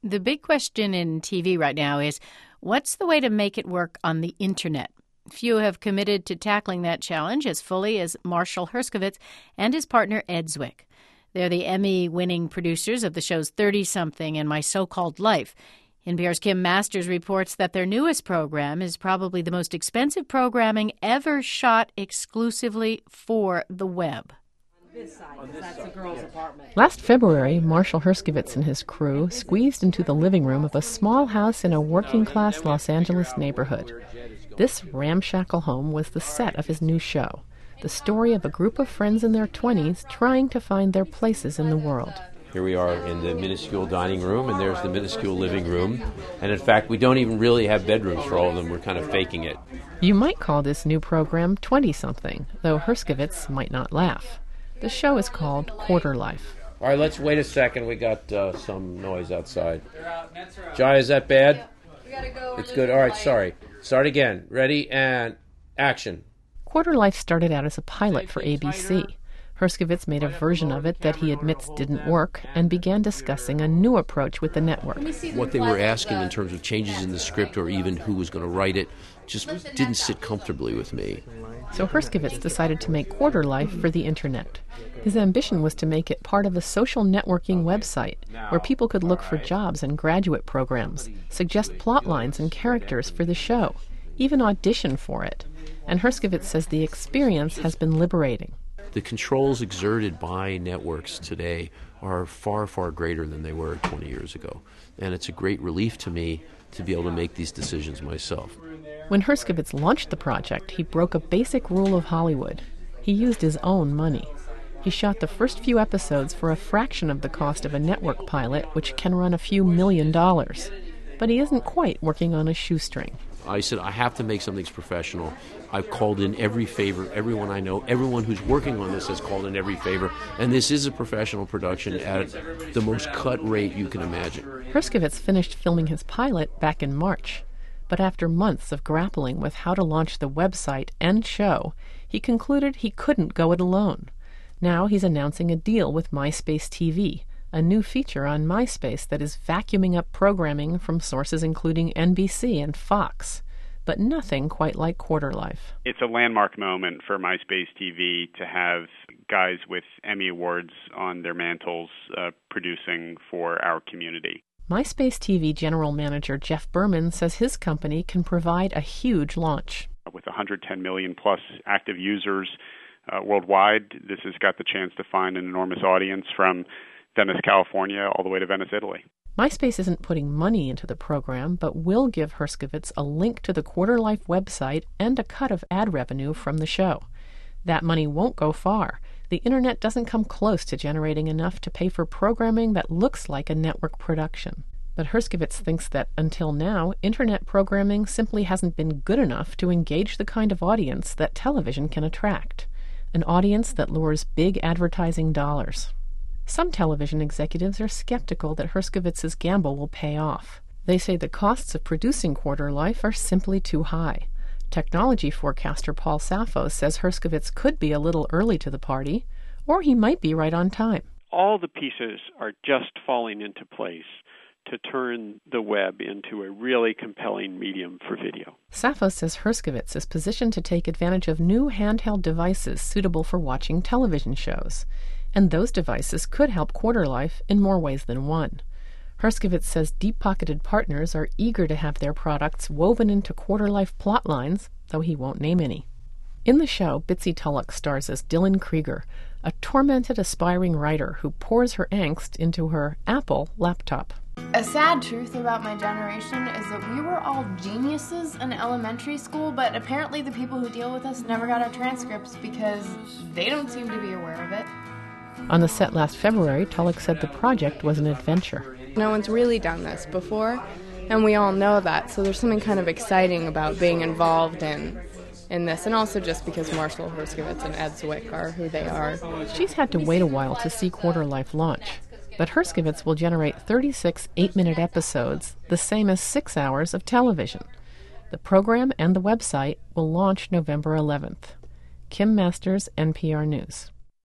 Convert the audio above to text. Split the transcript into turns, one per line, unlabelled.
The big question in TV right now is, what's the way to make it work on the Internet? Few have committed to tackling that challenge as fully as Marshall Herskovits and his partner Ed Zwick. They're the Emmy-winning producers of the shows 30-something and My So-Called Life. NPR's Kim Masters reports that their newest program is probably the most expensive programming ever shot exclusively for the web.
Last February, Marshall Herskovits and his crew squeezed into the living room of a small house in a working-class Los Angeles neighborhood. This ramshackle home was the set of his new show, the story of a group of friends in their 20s trying to find their places in the world.
Here we are in the minuscule dining room, and there's the minuscule living room. And in fact, we don't even really have bedrooms for all of them. We're kind of faking it.
You might call this new program 20-something, though Herskovits might not laugh. The show is called Quarter Life.
All right, let's wait a second. We got some noise outside. Jai, is that bad? It's good. All right, sorry. Start again. Ready, and action.
Quarter Life started out as a pilot for ABC. Herskovits made a version of it that he admits didn't work and began discussing a new approach with the network.
What they were asking in terms of changes in the script or even who was going to write it just didn't sit comfortably with me.
So Herskovits decided to make Quarter Life for the Internet. His ambition was to make it part of a social networking website where people could look for jobs and graduate programs, suggest plot lines and characters for the show, even audition for it. And Herskovits says the experience has been liberating.
The controls exerted by networks today are far, far greater than they were 20 years ago. And it's a great relief to me to be able to make these decisions myself.
When Herskovits launched the project, he broke a basic rule of Hollywood. He used his own money. He shot the first few episodes for a fraction of the cost of a network pilot, which can run a few $1 million. But he isn't quite working on a shoestring.
I said, I have to make something professional. I've called in every favor. Everyone I know, everyone who's working on this has called in every favor. And this is a professional production at the most cut rate you can imagine.
Herskovits finished filming his pilot back in March. But after months of grappling with how to launch the website and show, he concluded he couldn't go it alone. Now he's announcing a deal with MySpace TV, a new feature on MySpace that is vacuuming up programming from sources including NBC and Fox. But nothing quite like Quarter Life.
It's a landmark moment for MySpace TV to have guys with Emmy Awards on their mantles producing for our community.
MySpace TV General Manager Jeff Berman says his company can provide a huge launch.
With 110 million plus active users worldwide, this has got the chance to find an enormous audience from Venice, California, all the way to Venice, Italy.
MySpace isn't putting money into the program, but will give Herskovits a link to the Quarter Life website and a cut of ad revenue from the show. That money won't go far. The Internet doesn't come close to generating enough to pay for programming that looks like a network production. But Herskovits thinks that, until now, Internet programming simply hasn't been good enough to engage the kind of audience that television can attract. An audience that lures big advertising dollars. Some television executives are skeptical that Herskovits' gamble will pay off. They say the costs of producing Quarter Life are simply too high. Technology forecaster Paul Saffo says Herskovits could be a little early to the party, or he might be right on time.
All the pieces are just falling into place to turn the web into a really compelling medium for video.
Saffo says Herskovits is positioned to take advantage of new handheld devices suitable for watching television shows. And those devices could help Quarter Life in more ways than one. Herskovits says deep-pocketed partners are eager to have their products woven into Quarter Life plot lines, though he won't name any. In the show, Bitsie Tulloch stars as Dylan Krieger, a tormented aspiring writer who pours her angst into her Apple laptop.
A sad truth about my generation is that we were all geniuses in elementary school, but apparently the people who deal with us never got our transcripts because they don't seem to be aware of it.
On the set last February, Tulloch said the project was an adventure.
No one's really done this before, and we all know that, so there's something kind of exciting about being involved in this, and also just because Marshall Herskovits and Ed Zwick are who they are.
She's had to wait a while to see Quarter Life launch, but Herskovits will generate 36 8-minute episodes, the same as 6 hours of television. The program and the website will launch November 11th. Kim Masters, NPR News.